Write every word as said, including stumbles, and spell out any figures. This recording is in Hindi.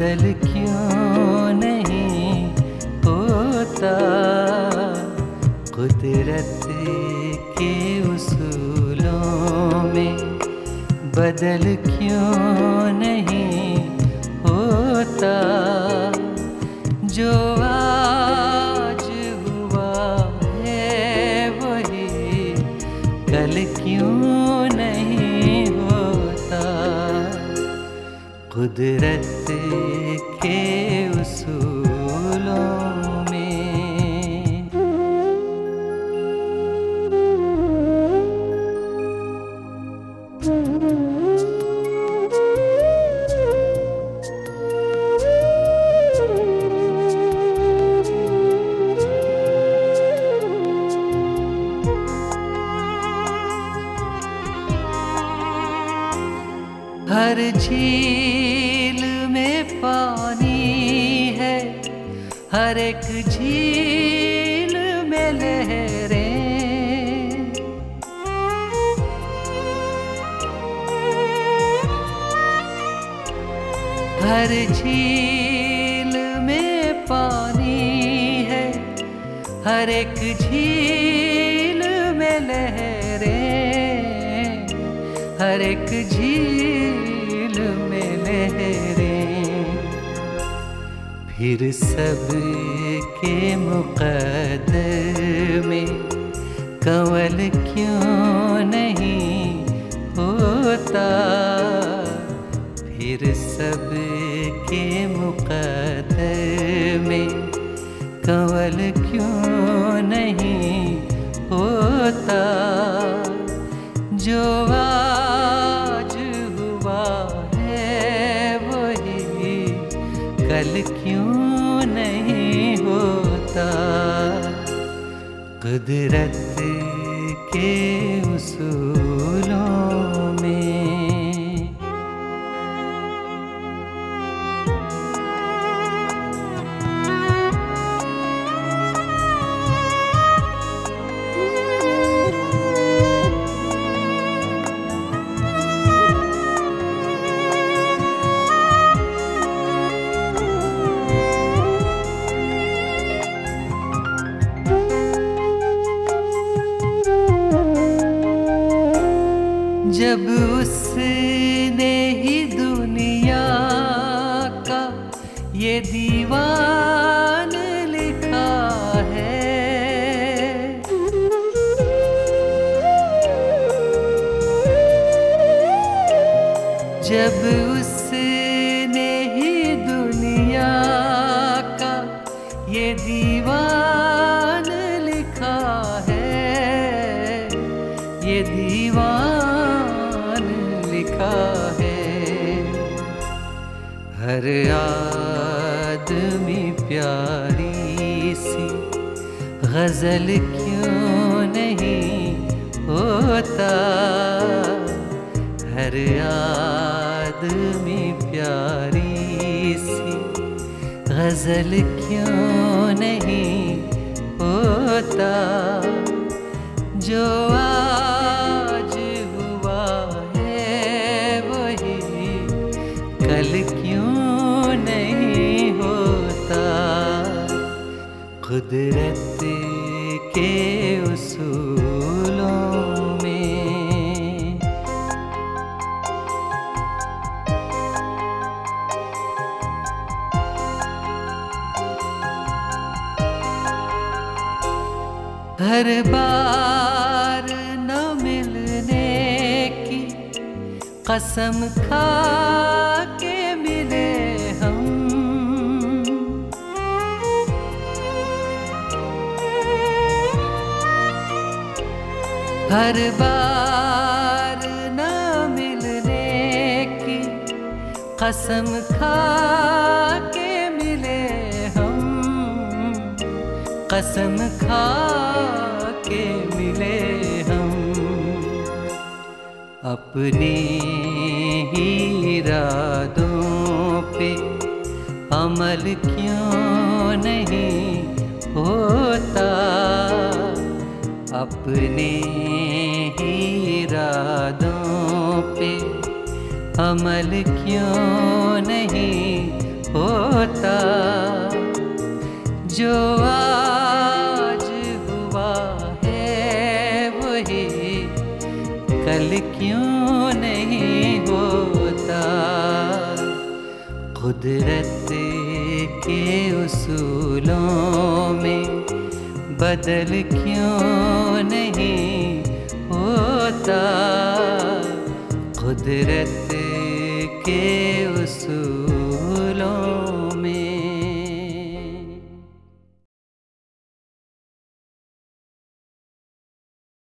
गजल क्यों नहीं होता, कुदरत के उसूलों में बदल क्यों नहीं होता। जो आज हुआ है वही कल क्यों नहीं होता, कुदरत के उसूलों में। हर झील में पानी है, हर एक झील में लहरें। हर झील में पानी है, हर एक झील में लहरें। हर एक झील में लहरें, फिर सब के मुक़द्दर में कंवल क्यों नहीं होता, फिर सब के मुक़द्दर में कंवल क्यों नहीं होता। जो आज हुआ है वही कल क्यों नहीं होता, कुदरत के उसूलों में। जब उसने ही दुनिया का ये दीवान लिखा है, जब उसने ही दुनिया का ये दीवान लिखा है, ये दीवान लिखा है। हर आदमी प्यारी सी गजल क्यों नहीं होता, हर आदमी प्यारी सी गजल क्यों नहीं होता। जो आज हुआ है वही कल क्यों नहीं होता, कुदरत के उसूलों में। हर बार न मिलने की कसम खा के मिले हम, हर बार न मिलने की कसम खा के मिले हम, कसम खा के मिले हम। अपने ही इरादों पे अमल क्यों नहीं होता, अपने ही इरादों पे अमल क्यों नहीं होता। जो आज हुआ है वही कल क्यों नहीं होता। कुदरत के उसूलों में बदल क्यों नहीं होता। कुदरत के उसूल